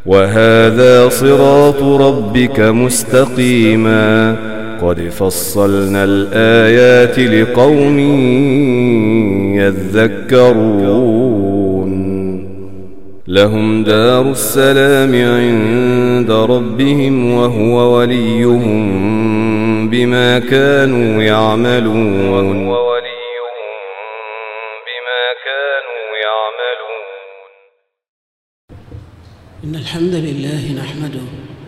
وهذا صراط ربك مستقيما قد فصلنا الآيات لقوم يذكرون لهم دار السلام عند ربهم وهو وليهم بما كانوا يعملون إن الحمد لله نحمده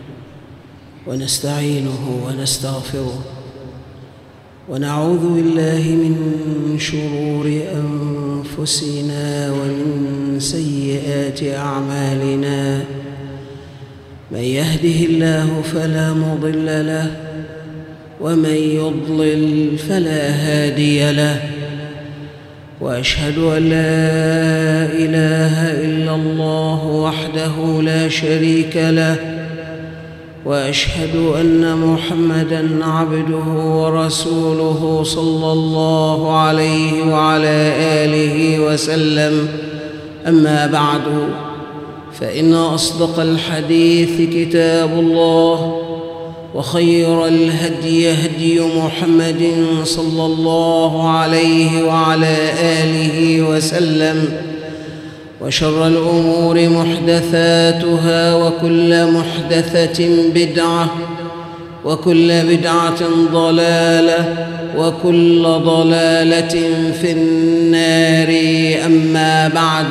ونستعينه ونستغفره ونعوذ بالله من شرور أنفسنا ومن سيئات أعمالنا من يهده الله فلا مضل له ومن يضلل فلا هادي له وأشهد أن لا إله إلا الله وحده لا شريك له وأشهد أن محمدًا عبده ورسوله صلى الله عليه وعلى آله وسلم. أما بعد، فإن أصدق الحديث كتاب الله، وخير الهدي هدي محمد صلى الله عليه وعلى آله وسلم، وشر الأمور محدثاتها، وكل محدثة بدعة، وكل بدعة ضلالة، وكل ضلالة في النار. أما بعد،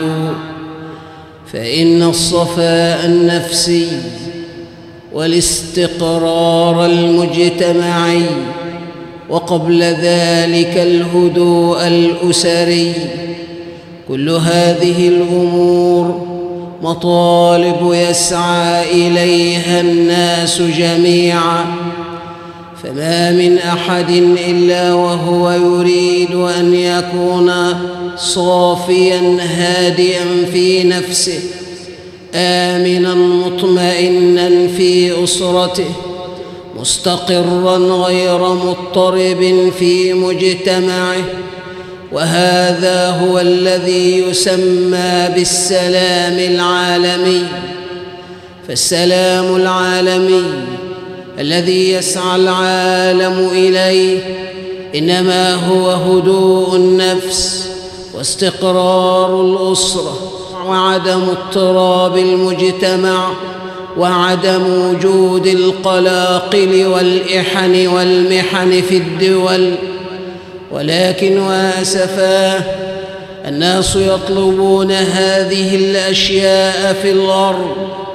فإن الصفاء النفسي والاستقرار المجتمعي، وقبل ذلك الهدوء الأسري، كل هذه الأمور مطالب يسعى إليها الناس جميعا، فما من أحد إلا وهو يريد أن يكون صافيا هادئا في نفسه، آمنا مطمئنا في أسرته، مستقرا غير مضطرب في مجتمعه. وهذا هو الذي يسمى بالسلام العالمي. فالسلام العالمي الذي يسعى العالم إليه إنما هو هدوء النفس واستقرار الأسرة، وعدم اضطراب المجتمع، وعدم وجود القلاقل والإحن والمحن في الدول. ولكن واسفاه، الناس يطلبون هذه الأشياء في الأرض،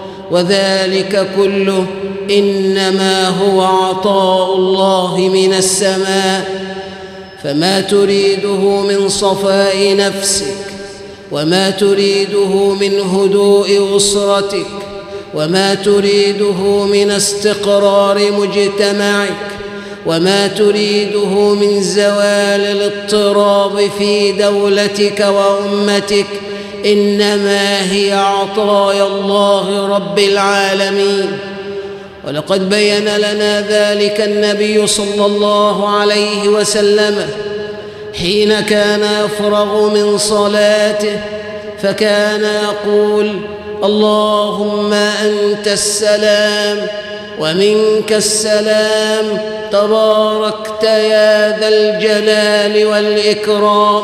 وذلك كله إنما هو عطاء الله من السماء. فما تريده من صفاء نفسك، وما تريده من هدوء أسرتك، وما تريده من استقرار مجتمعك، وما تريده من زوال الاضطراب في دولتك وأمتك، إنما هي عطايا الله رب العالمين. ولقد بين لنا ذلك النبي صلى الله عليه وسلم حين كان يفرغ من صلاته، فكان يقول: اللهم أنت السلام ومنك السلام، تباركت يا ذا الجلال والإكرام.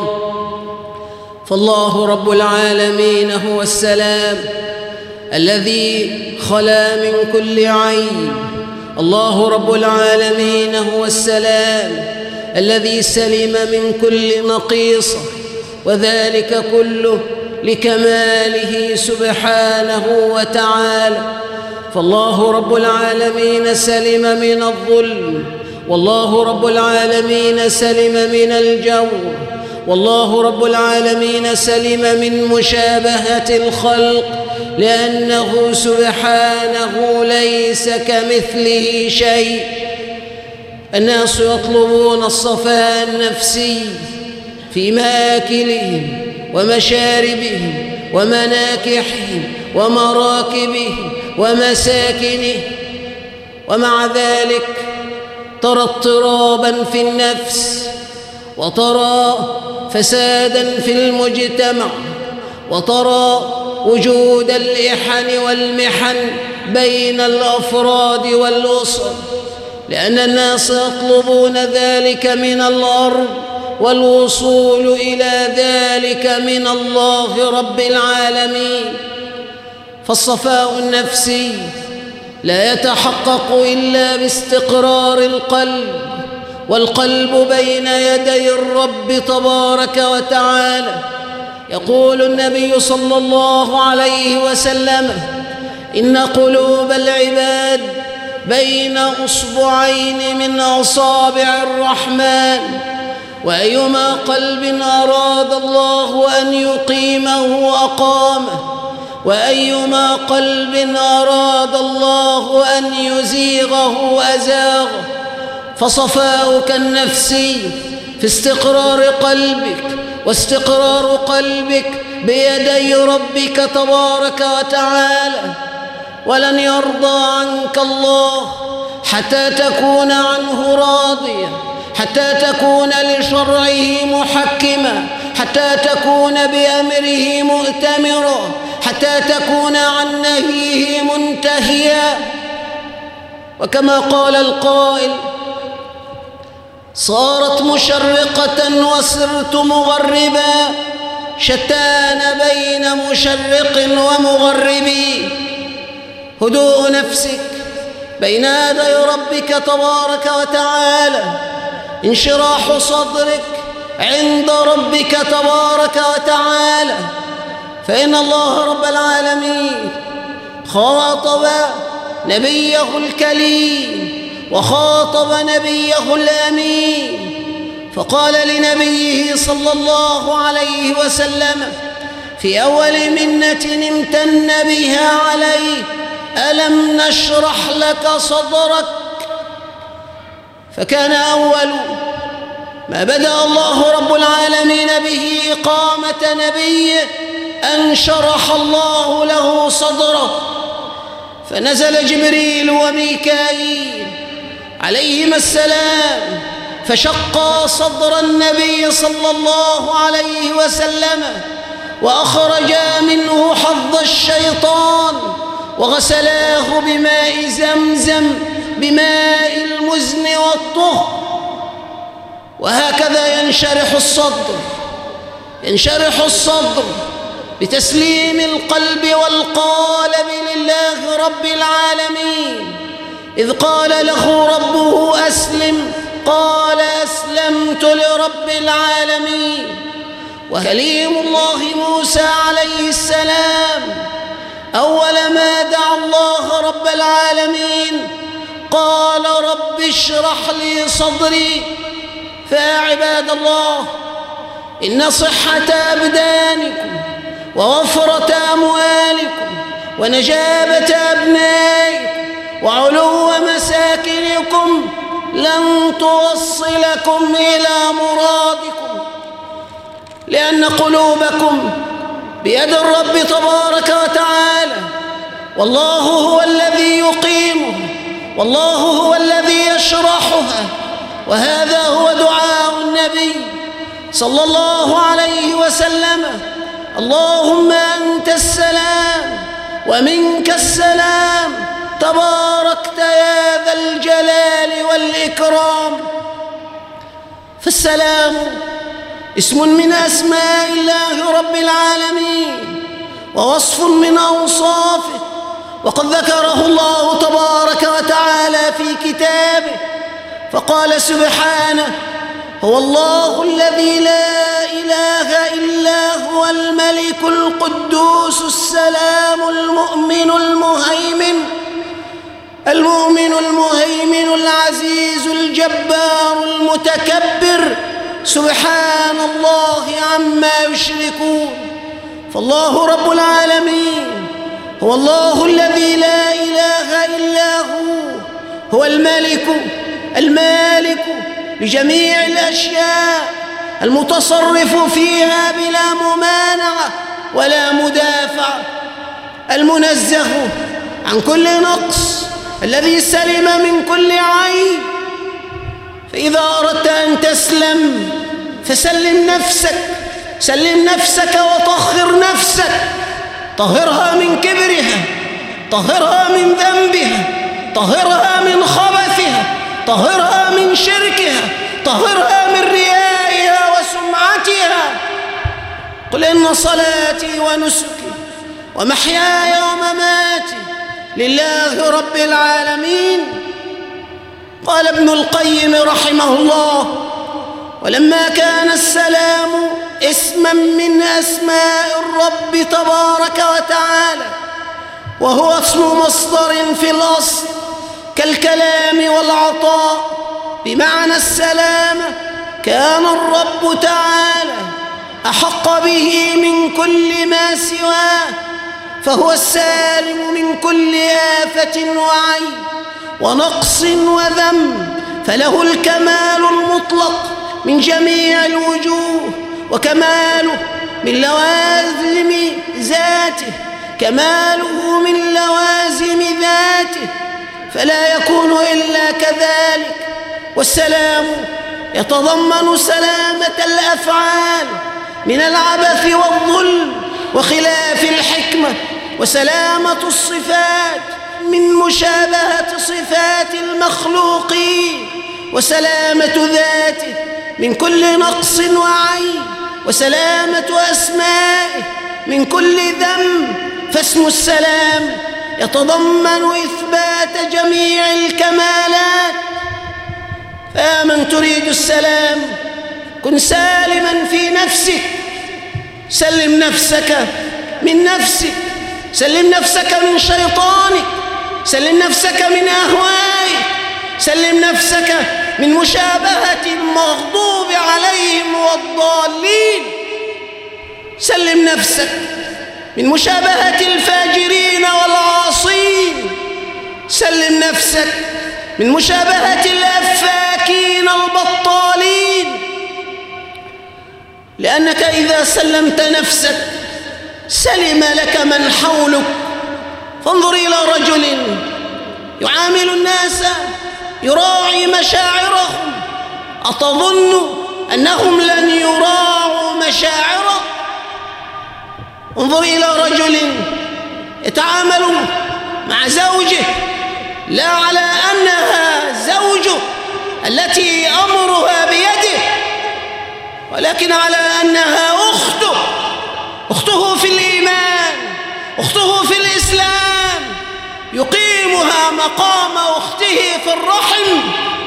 فالله رب العالمين هو السلام الذي خلا من كل عيب. الله رب العالمين هو السلام الذي سلم من كل نقيصة، وذلك كله لكماله سبحانه وتعالى. فالله رب العالمين سلم من الظلم، والله رب العالمين سلم من الجور، والله رب العالمين سلم من مشابهة الخلق، لأنه سبحانه ليس كمثله شيء. الناس يطلبون الصفاء النفسي في مآكلهم ومشاربهم ومناكحهم ومراكبهم ومساكنهم، ومع ذلك ترى اضطرابا في النفس، وترى فسادا في المجتمع، وترى وجود الإحن والمحن بين الأفراد والأسر، لأن الناس يطلبون ذلك من الأرض والوصول إلى ذلك من الله رب العالمين. فالصفاء النفسي لا يتحقق إلا باستقرار القلب، والقلب بين يدي الرب تبارك وتعالى. يقول النبي صلى الله عليه وسلم: إن قلوب العباد بين أصبعين من أصابع الرحمن، وأيما قلب أراد الله أن يقيمه أقامه، وأيما قلب أراد الله أن يزيغه أزاغه. فصفاؤك النفسي في استقرار قلبك، واستقرار قلبك بيدي ربك تبارك وتعالى. ولن يرضى عنك الله حتى تكون عنه راضيا، حتى تكون لشرعه محكما، حتى تكون بأمره مؤتمرا، حتى تكون عن نهيه منتهيا. وكما قال القائل: صارت مشرقة وصرت مغربا، شتان بين مشرق ومغربي. هدوء نفسك بين يدي ربك تبارك وتعالى، انشراح صدرك عند ربك تبارك وتعالى. فإن الله رب العالمين خاطب نبيه الكليم وخاطب نبيه الأمين، فقال لنبيه صلى الله عليه وسلم في أول منة امتن بها عليه: ألم نشرح لك صدرك؟ فكان أول ما بدأ الله رب العالمين به إقامة نبيه أن شرح الله له صدره، فنزل جبريل وميكائيل عليهما السلام فشقا صدر النبي صلى الله عليه وسلم، وأخرجا منه حظ الشيطان، وغسلاه بماء زمزم بماء المزن والطهر. وهكذا ينشرح الصدر بتسليم القلب والقالب لله رب العالمين. إذ قال له ربه أسلم قال أسلمت لرب العالمين. وكليم الله موسى عليه السلام أول ما دعا الله رب العالمين قال: رب اشرح لي صدري. فيا عباد الله، إن صحة أبدانكم ووفرة أموالكم ونجابة أبنائكم وعلو مساكنكم لن توصلكم إلى مرادكم، لأن قلوبكم بيد الرب تبارك وتعالى، والله هو الذي يقيمه، والله هو الذي يشرحها. وهذا هو دعاء النبي صلى الله عليه وسلم: اللهم أنت السلام ومنك السلام، تباركت يا ذا الجلال والإكرام. فالسلام اسم من أسماء الله رب العالمين ووصف من أوصافه، وقد ذكره الله تبارك وتعالى في كتابه، فقال سبحانه: هو الله الذي لا إله إلا هو الملك القدوس السلام المؤمن المهيمن العزيز الجبار المتكبر، سبحان الله عما يشركون. فالله رب العالمين هو الله الذي لا إله إلا هو المالك لجميع الأشياء، المتصرف فيها بلا ممانعة ولا مدافع، المنزه عن كل نقص، الذي سلم من كل عيب. فإذا أردت أن تسلم فسلم نفسك، سلم نفسك وطهر نفسك، طهرها من كبرها، طهرها من ذنبها، طهرها من خبثها، طهرها من شركها، طهرها من ريائها وسمعتها. قل إن صلاتي ونسكي ومحياي ومماتي لله رب العالمين. قال ابن القيم رحمه الله: ولما كان السلام اسما من أسماء الرب تبارك وتعالى، وهو اسم مصدر في الأصل كالكلام والعطاء بمعنى السلامة، كان الرب تعالى أحق به من كل ما سواه، فهو السالم من كل آفة وعيب ونقص وذنب، فله الكمال المطلق من جميع الوجوه، وكماله من لوازم ذاته، كماله من لوازم ذاته، فلا يكون إلا كذلك. والسلام يتضمن سلامة الأفعال من العبث والظلم وخلاف الحكمة، وسلامة الصفات من مشابهة صفات المخلوقين، وسلامة ذاته من كل نقص وعيب، وسلامة أسمائه من كل ذنب. فاسم السلام يتضمن إثبات جميع الكمالات. فيا من تريد السلام كن سالما في نفسك، سلم نفسك من نفسك، سلم نفسك من شيطانك، سلم نفسك من أهوائك، سلم نفسك من مشابهة المغضوب عليهم والضالين، سلم نفسك من مشابهة الفاجرين والعاصين، سلم نفسك من مشابهة الأفاكين البطالين. لأنك إذا سلمت نفسك سلم لك من حولك. فانظر إلى رجل يعامل الناس يراعي مشاعرهم، أتظن أنهم لن يراعوا مشاعره؟ انظر إلى رجل يتعامل مع زوجه لا على أنها زوجه التي أمرها بيده، ولكن على أنها أخته، أخته في الإيمان، أخته في الإسلام، يقيمها مقام أخته في الرحم،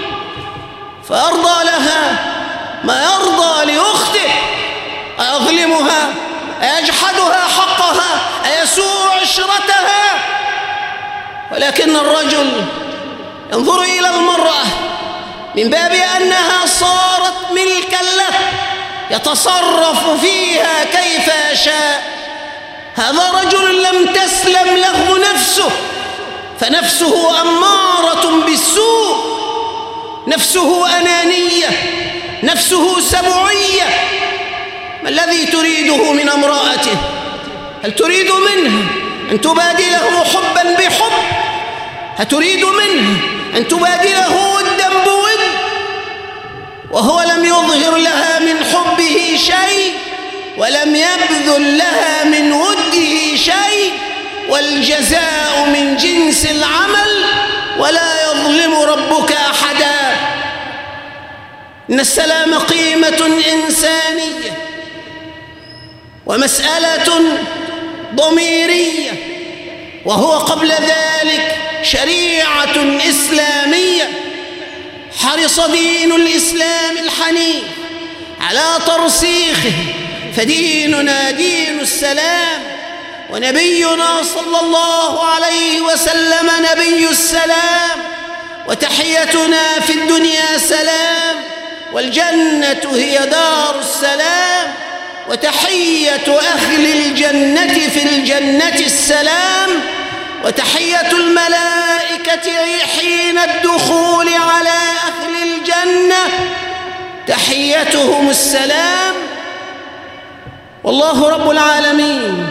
فأرضى لها ما يرضى لأخته. أيظلمها؟ أيجحدها حقها؟ أيسوء عشرتها؟ ولكن الرجل ينظر إلى المرأة من باب أنها صارت ملكا له، يتصرف فيها كيف يشاء. هذا رجل لم تسلم له نفسه، فنفسه أمارة بالسوء، نفسه أنانية، نفسه سبعية. ما الذي تريده من امرأته؟ هل تريد منها أن تبادله حبا بحب؟ هل تريد منها أن تبادله ودا بود؟ وهو لم يظهر لها من حبه شيء، ولم يبذل لها من وده شيء، والجزاء من جنس العمل، ولا يظلم ربك أحدا. إن السلام قيمة إنسانية ومسألة ضميرية، وهو قبل ذلك شريعة إسلامية. حرص دين الإسلام الحنيف على ترسيخه، فديننا دين السلام، ونبينا صلى الله عليه وسلم نبي السلام، وتحيتنا في الدنيا سلام، والجنة هي دار السلام، وتحية أهل الجنة في الجنة السلام، وتحية الملائكة حين الدخول على أهل الجنة تحيتهم السلام. والله رب العالمين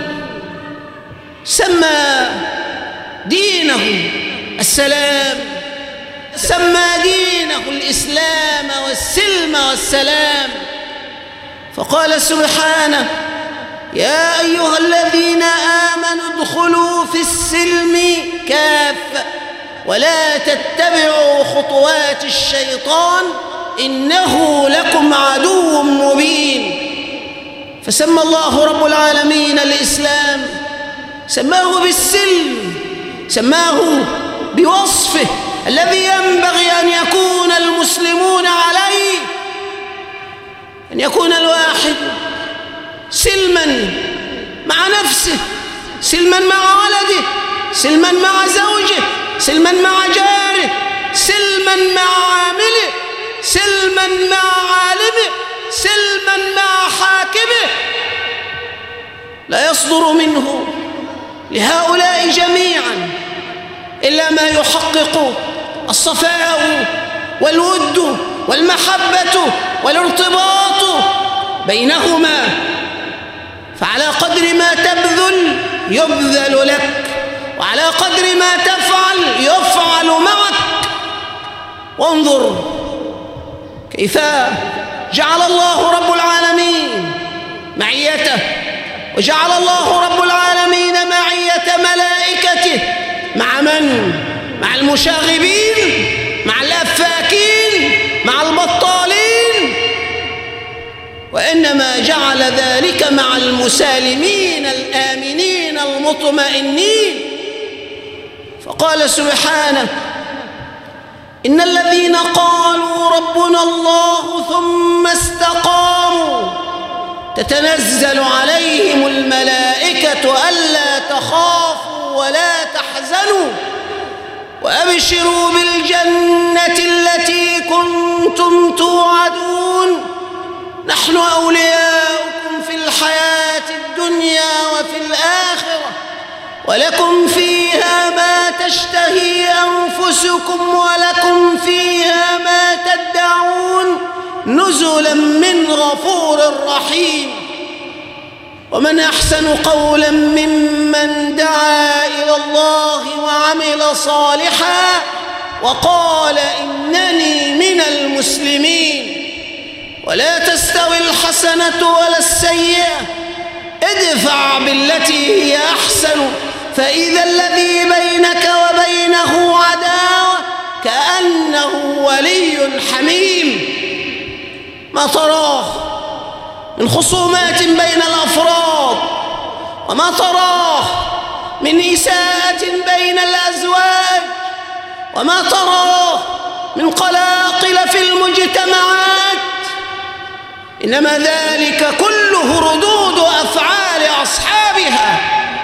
سمى دينه السلام، سمى دينه الإسلام والسلم والسلام، فقال سبحانه: يا أيها الذين آمنوا ادخلوا في السلم كافة ولا تتبعوا خطوات الشيطان إنه لكم عدو مبين. فسمى الله رب العالمين الإسلام، سماه بالسلم، سماه بوصفه الذي ينبغي أن يكون المسلمون عليه، أن يكون الواحد سلما مع نفسه، سلما مع ولده، سلما مع زوجه، سلما مع جاره، سلما مع عامله، سلما مع عالمه، سلما مع حاكمه. لا يصدر منه لهؤلاء جميعا إلا ما يحقق الصفاء والود والمحبة والارتباط بينهما. فعلى قدر ما تبذل يبذل لك، وعلى قدر ما تفعل يفعل معك. وانظر كيف جعل الله رب العالمين معيته، وجعل الله رب العالمين معية ملائكته مع من؟ مع المشاغبين، مع الأفاكين، مع البطالين، وإنما جعل ذلك مع المسالمين الآمنين المطمئنين. فقال سبحانه: إن الذين قالوا ربنا الله ثم استقاموا تتنزل عليهم الملائكة ألا تخافوا ولا تحزنوا وأبشروا بالجنة التي كنتم توعدون نحن أولياؤكم في الحياة الدنيا وفي الآخرة ولكم فيها ما تشتهي أنفسكم ولكم فيها ما تدعون نزلا من غفور رحيم. ومن أحسن قولا ممن دعا إلى الله وعمل صالحا وقال إنني من المسلمين. ولا تستوي الحسنة ولا السيئة ادفع بالتي هي أحسن فإذا الذي بينك وبينه عداوة كأنه ولي حميم. ما تراه من خصومات بين الأفراد، وما تراه من إساءة بين الأزواج، وما تراه من قلاقل في المجتمعات، إنما ذلك كله ردود أفعال أصحابها،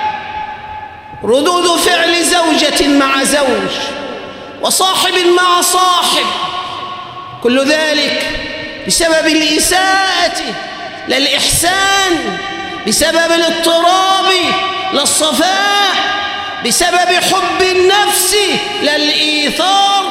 ردود فعل زوجة مع زوج وصاحب مع صاحب، كل ذلك بسبب الإساءة لا الإحسان، بسبب الاضطراب لا الصفاء، بسبب حب النفس لا الإيثار.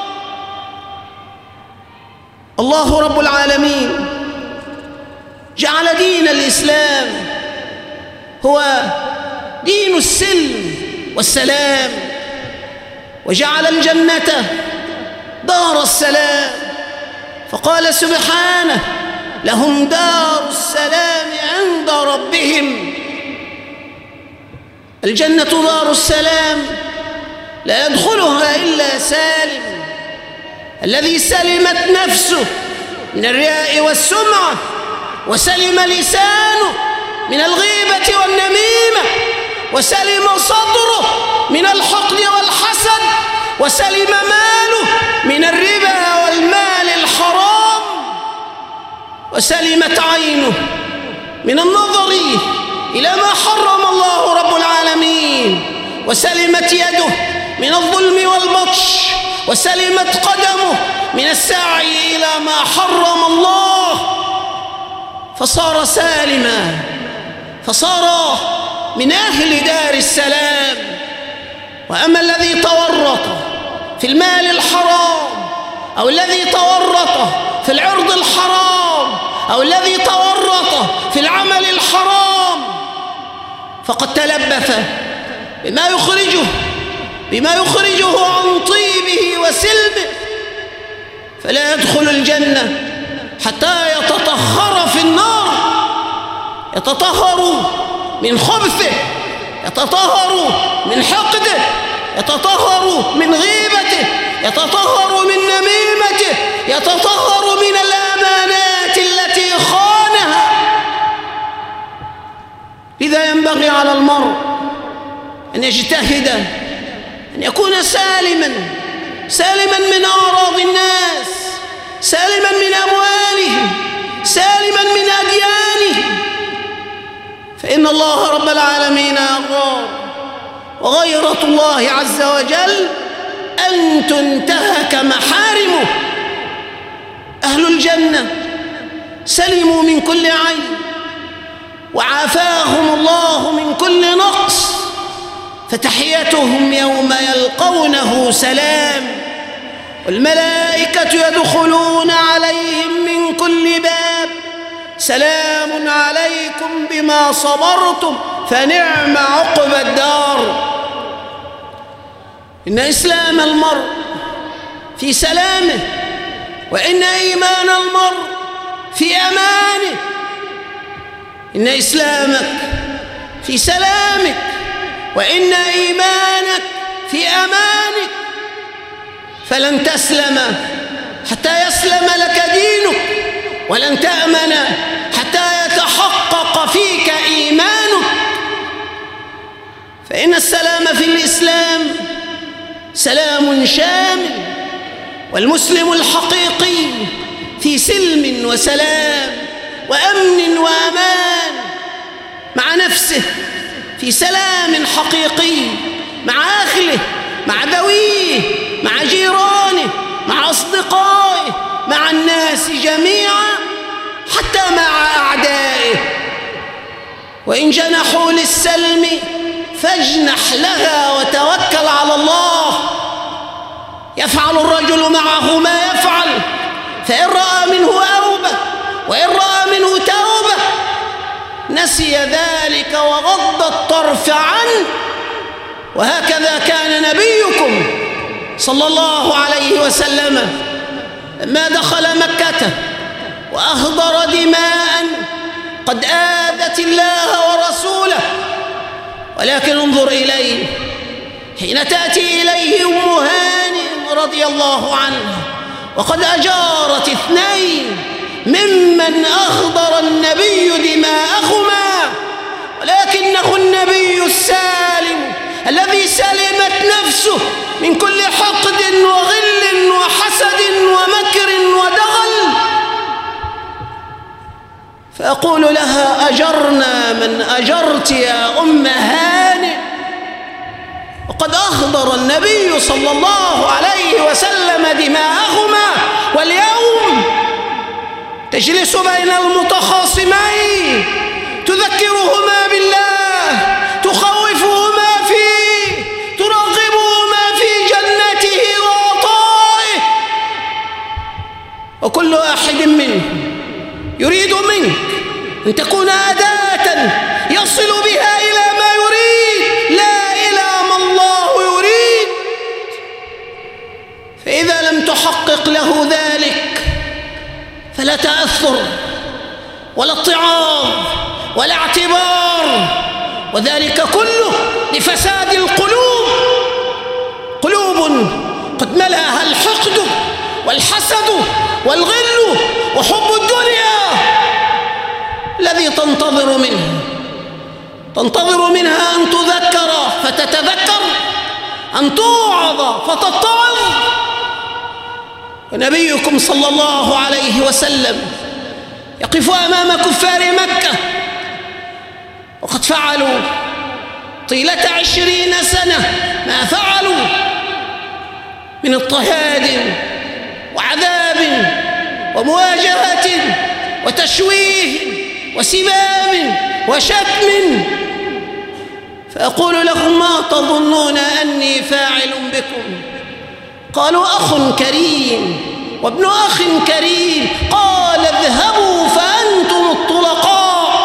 الله رب العالمين جعل دين الإسلام هو دين السلم والسلام، وجعل الجنة دار السلام، فقال سبحانه: لهم دار السلام عند ربهم. الجنة دار السلام لا يدخلها إلا سالم، الذي سلمت نفسه من الرياء والسمعة، وسلم لسانه من الغيبة والنميمة، وسلم صدره من الحقد والحسد، وسلم ماله من الربا والمال الحرام، وسلمت عينه من النظر إلى ما حرم الله رب العالمين، وسلمت يده من الظلم والبطش، وسلمت قدمه من السعي إلى ما حرم الله، فصار سالما، فصار من أهل دار السلام. وأما الذي تورط في المال الحرام، أو الذي تورط في العرض الحرام، أو الذي تورط في العمل الحرام، فقد تلبث بما يخرجه عن طيبه وسلمه، فلا يدخل الجنة حتى يتطهر في النار. يتطهر من خبثه، يتطهر من حقده، يتطهر من غيبته، يتطهر من نميمته، يتطهر من الأمانات التي خانها. لذا ينبغي على المرء أن يجتهد، أن يكون سالما من أعراض الناس، سالما من أموالهم، سالما من أديانهم، فإن الله رب العالمين أغار، وغيرة الله عز وجل أن تنتهك محارمه. أهل الجنة سلموا من كل عيب، وعافاهم الله من كل نقص، فتحيتهم يوم يلقونه سلام، والملائكة يدخلون عليهم من كل باب، سلام عليكم بما صبرتم فنعم عقبى الدار. إن إسلام المرء في سلامه، وإن إيمان المرء في أمانه. إن إسلامك في سلامك، وإن إيمانك في أمانك، فلن تسلم حتى يسلم لك دينك، ولن تأمن حتى يتحقق فيك إيمانك. فإن السلام في الإسلام سلام شامل، والمسلم الحقيقي في سلم وسلام وأمن وأمان، مع نفسه في سلام حقيقي، مع أهله، مع ذويه، مع جيرانه، مع أصدقائه، مع الناس جميعا، حتى مع أعدائه. وإن جنحوا للسلم فاجنح لها وتوكل على الله. يفعل الرجل معه ما يفعل، فإن رأى منه أوبة، وإن رأى منه توبة نسي ذلك وغض الطرف عنه. وهكذا كان نبيكم صلى الله عليه وسلم لما دخل مكة وأهدر دماء قد آذت الله ورسوله، ولكن انظر إليه حين تأتي إليه أم هانئ رضي الله عنها وقد أجارت 2 ممن أهدر النبي دماءهما، ولكنه النبي السالم الذي سلمت نفسه من كل حقد وغل وحسد ومكر ودغل. فأقول لها: أجرنا من أجرت يا أم هانئ، وقد أهدر النبي صلى الله عليه وسلم دماءهما، واليوم تجلس بين المتخاصمين تذكرهما بالله، تخوفهما فيه، ترغبهما في جنته وعطائه، وكل واحد منهم يريد منك أن تكون أداة يصل بها إلى ما يريد، لا إلى ما الله يريد. فإذا لم تحقق له ذلك فلا تأثر ولا اتعاظ ولا اعتبار، وذلك كله لفساد القلوب. قلوب قد ملأها الحقد والحسد والغل وحب الدنيا، الذي تنتظر منها أن تذكر فتتذكر، أن توعظ فتتعظ. ونبيكم صلى الله عليه وسلم يقف أمام كفار مكة وقد فعلوا طيلة 20 سنة ما فعلوا من اضطهاد وعذاب ومواجهة وتشويه وسباب وشتم. فأقول لهم: ما تظنون أني فاعل بكم؟ قالوا: أخ كريم وابن أخ كريم. قال: اذهبوا فأنتم الطلقاء.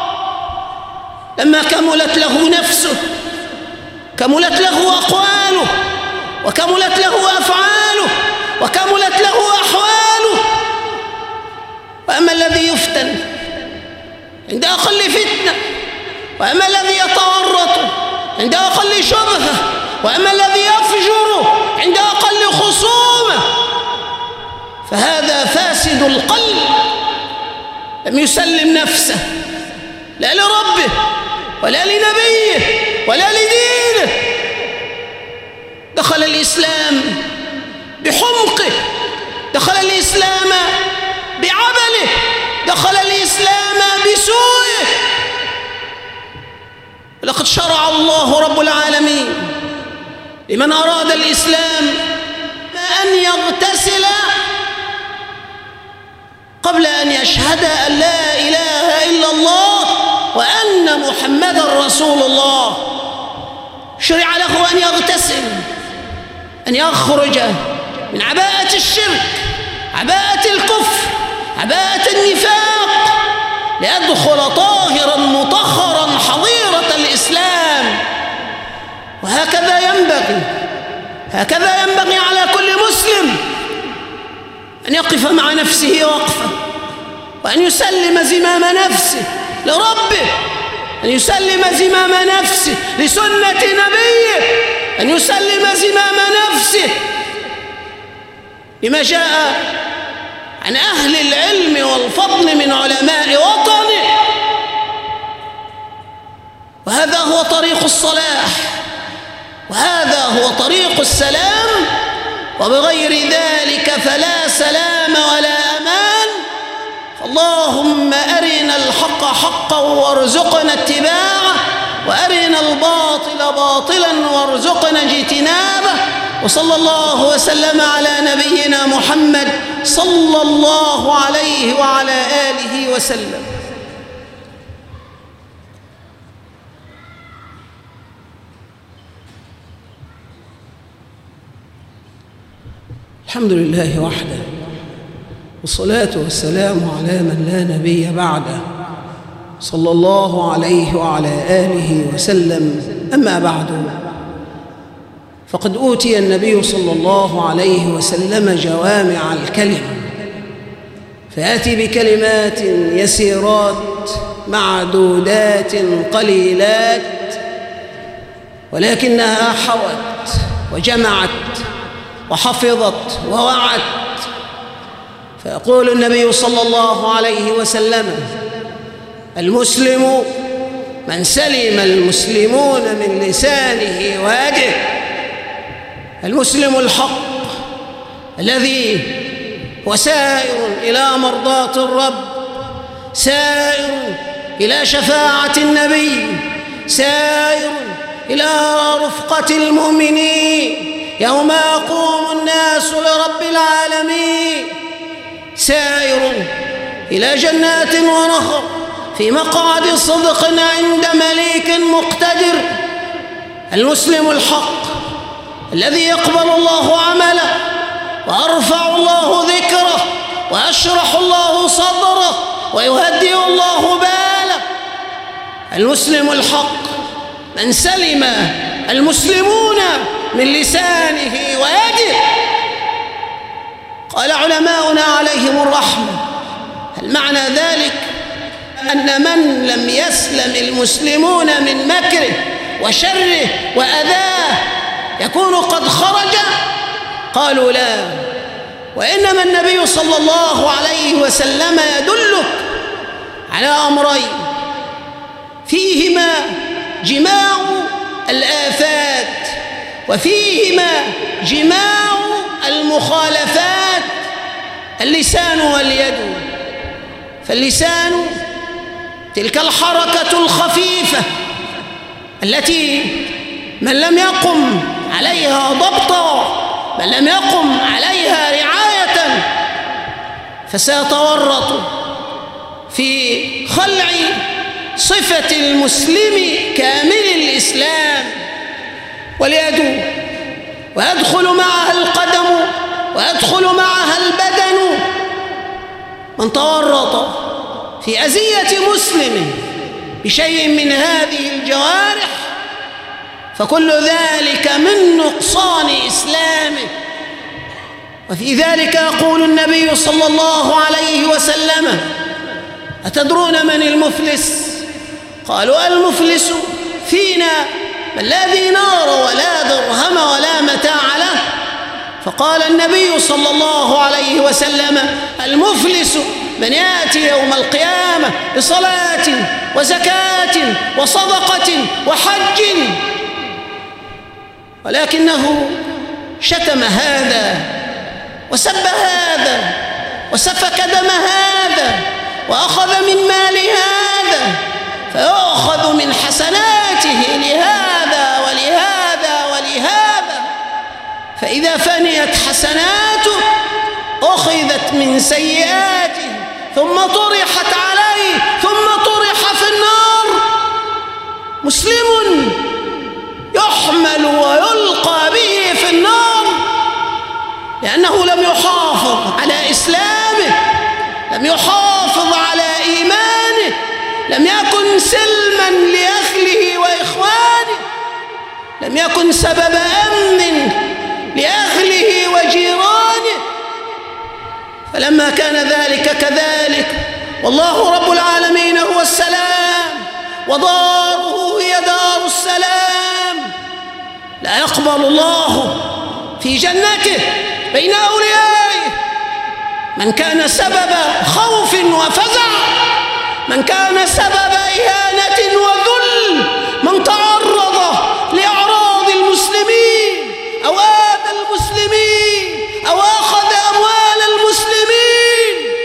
لما كملت له نفسه، كملت له أقواله، وكملت له أفعاله، وكملت له أحواله. وأما الذي يفتن عند أقل فتنة، وأما الذي يتورط عند أقل شبهة، وأما الذي يفجر عند أقل خصومة، فهذا فاسد القلب، لم يسلم نفسه لا لربه ولا لنبيه ولا لدينه. دخل الإسلام بحمقه، دخل الإسلام بعمله، دخل الإسلام بسوءه. لقد شرع الله رب العالمين لمن أراد الإسلام أن يغتسل قبل أن يشهد أن لا إله إلا الله وأن محمدًا رسول الله. شرع له أن يغتسل، أن يخرج من عباءة الشرك، عباءة الكفر، عباءة النفاق، ليدخل طاهرا مطهرا حظيرة الإسلام. وهكذا ينبغي على كل مسلم أن يقف مع نفسه وقفة، وأن يسلم زمام نفسه لربه، أن يسلم زمام نفسه لسنة نبيه، أن يسلم زمام نفسه لما جاء عن أهل العلم والفضل من علماء وطنه. وهذا هو طريق الصلاح، وهذا هو طريق السلام، وبغير ذلك فلا سلام ولا أمان. فاللهم أرنا الحق حقا وارزقنا اتباعه، وأرنا الباطل باطلا وارزقنا اجتنابه. وصلى الله وسلم على نبينا محمد صلى الله عليه وعلى آله وسلم. الحمد لله وحده، والصلاة والسلام على من لا نبي بعده، صلى الله عليه وعلى آله وسلم. أما بعد، فقد أوتي النبي صلى الله عليه وسلم جوامع الكلم، فيأتي بكلمات يسيرات معدودات قليلات، ولكنها حوت وجمعت وحفظت ووعت. فيقول النبي صلى الله عليه وسلم: المسلم من سلم المسلمون من لسانه ويده. المسلم الحق الذي هو سائر إلى مرضاة الرب، سائر إلى شفاعة النبي، سائر إلى رفقة المؤمنين يوم يقوم الناس لرب العالمين، سائر إلى جنات ونهر في مقعد صدق عند مليك مقتدر. المسلم الحق الذي يقبل الله عمله، ويرفع الله ذكره، ويشرح الله صدره، ويهدئ الله باله. المسلم الحق من سلم المسلمون من لسانه ويده. قال علماؤنا عليهم الرحمة: هل معنى ذلك أن من لم يسلم المسلمون من مكره وشره وأذاه يكون قد خرج؟ قالوا لا، وإنما النبي صلى الله عليه وسلم يدلك على أمرين فيهما جماع الآفات وفيهما جماع المخالفات: اللسان واليد. فاللسان تلك الحركة الخفيفة التي من لم يقم عليها ضبطا، من لم يقم عليها رعاية، فسيتورط في خلع صفة المسلم كامل الإسلام. واليد ويدخل معها القدم ويدخل معها البدن. من تورط في أذية مسلم بشيء من هذه الجوارح فكل ذلك من نقصان إسلامه. وفي ذلك يقول النبي صلى الله عليه وسلم: أتدرون من المفلس؟ قالوا المفلس فينا من لا دينار ولا درهم ولا متاع له. فقال النبي صلى الله عليه وسلم: المفلس من يأتي يوم القيامة بصلاة وزكاة وصدقة وحج، ولكنه شتم هذا وسب هذا وسفك دم هذا وأخذ من مال هذا، فيأخذ من حسناته لهذا ولهذا ولهذا، فإذا فنيت حسناته أخذت من سيئاته ثم طرحت عليه ثم طرح في النار. مسلم يحمل ويلقى به في النار لأنه لم يحافظ على إسلامه، لم يحافظ على إيمانه، لم يكن سلما لأهله وإخوانه، لم يكن سبب أمن لأهله وجيرانه. فلما كان ذلك كذلك، والله رب العالمين هو السلام وداره هي دار السلام، لا يقبل الله في جنته بين أوليائه من كان سبب خوف وفزع، من كان سبب إهانة وذل، من تعرض لأعراض المسلمين أو آذى المسلمين أو أخذ أموال المسلمين.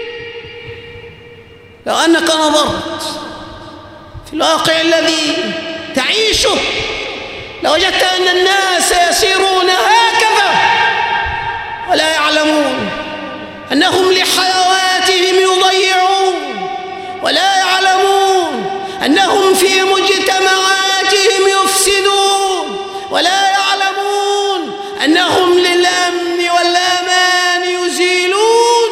لو أنك نظرت في الواقع الذي تعيشه لوجدت أن الناس يسيرون هكذا ولا يعلمون أنهم لحيواتهم يضيعون، ولا يعلمون أنهم في مجتمعاتهم يفسدون، ولا يعلمون أنهم للأمن والأمان يزيلون.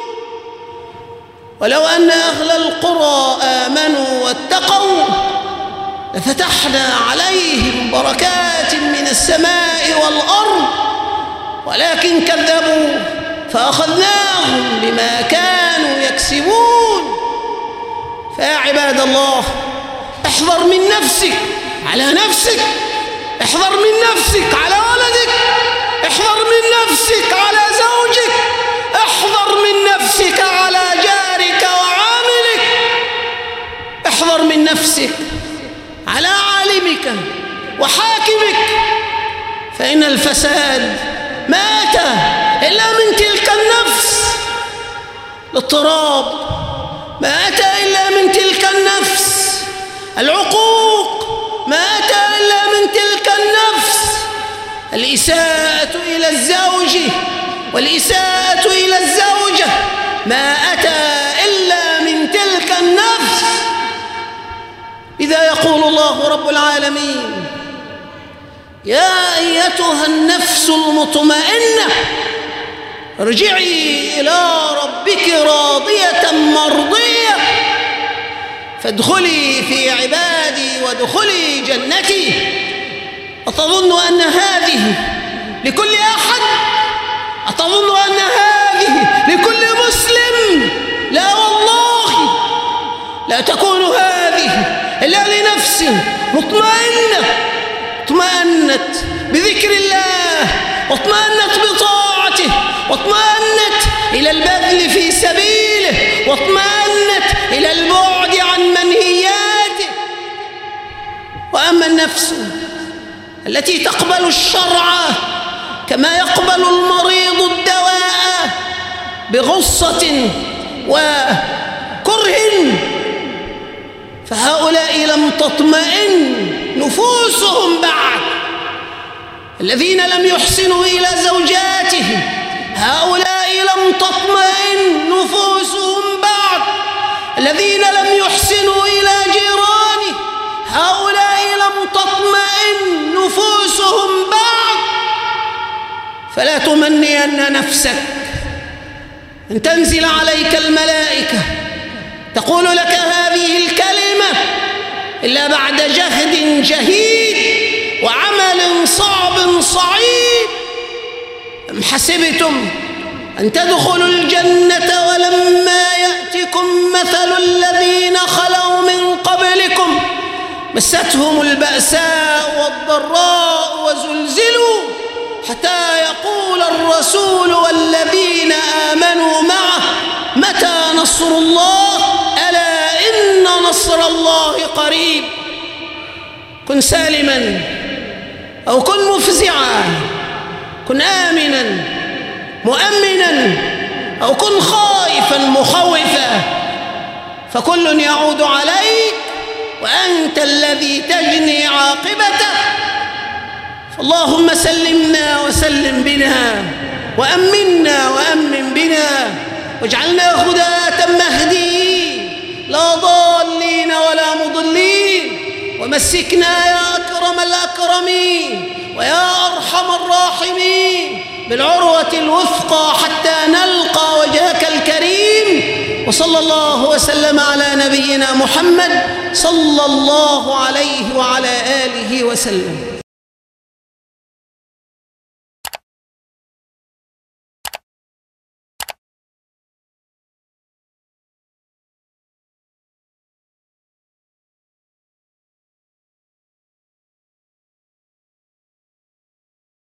ولو أن أهل القرى آمنوا واتقوا لفتحنا عليهم بركات من السماء والأرض، ولكن كذبوا فأخذناهم بما كانوا يكسبون. فيا عباد الله، احذر من نفسك على نفسك، احذر من نفسك على ولدك، احذر من نفسك على زوجك، احذر من نفسك على جارك وعاملك، احذر من نفسك على عالمك وحاكمك، فإن الفساد ما أتى إلا من تلك النفس، الاضطراب ما أتى إلا من تلك النفس، العقوق ما أتى إلا من تلك النفس، الإساءة إلى الزوج والإساءة إلى الزوجة ما أتى إلا من تلك النفس. إذا يقول الله رب العالمين: يا أيتها النفس المطمئنة ارجعي إلى ربك راضية مرضية فادخلي في عبادي وادخلي جنتي. أتظن أن هذه لكل أحد؟ أتظن أن هذه لكل مسلم؟ لا والله، لا تكون هذه إلا لنفس مطمئنة، اطمأنت بذكر الله، واطمأنت بطاعته، واطمأنت إلى البذل في سبيله، واطمأنت إلى البعد عن منهياته. وأما النفس التي تقبل الشرع كما يقبل المريض الدواء بغصة وكره، فهؤلاء لم تطمئن نفوسهم بعد. الذين لم يحسنوا إلى زوجاتهم هؤلاء لم تطمئن نفوسهم بعد. الذين لم يحسنوا إلى جيرانه هؤلاء لم تطمئن نفوسهم بعد. فلا تمنين نفسك أن تنزل عليك الملائكة تقول لك هذه الكلمة إلا بعد جهد جهيد وعمل صعب صعيب. أم حسبتم أن تدخلوا الجنة ولما يأتكم مثل الذين خلوا من قبلكم مستهم البأساء والضراء وزلزلوا حتى يقول الرسول والذين آمنوا معه متى نصر الله ألا إن نصر الله قريب. كن سالما أو كن مفزعا، كن آمنا مؤمنا أو كن خائفا مخوفا، فكل يعود عليك وأنت الذي تجني عاقبته. فاللهم سلمنا وسلم بنا وأمنا وأمن بنا واجعلنا هداة مهديين لا ضالين ولا مضلين، ومسكنا يا أكرم الأكرمين ويا أرحم الراحمين بالعروة الوثقى حتى نلقى وجهك الكريم. وصلى الله وسلم على نبينا محمد صلى الله عليه وعلى آله وسلم.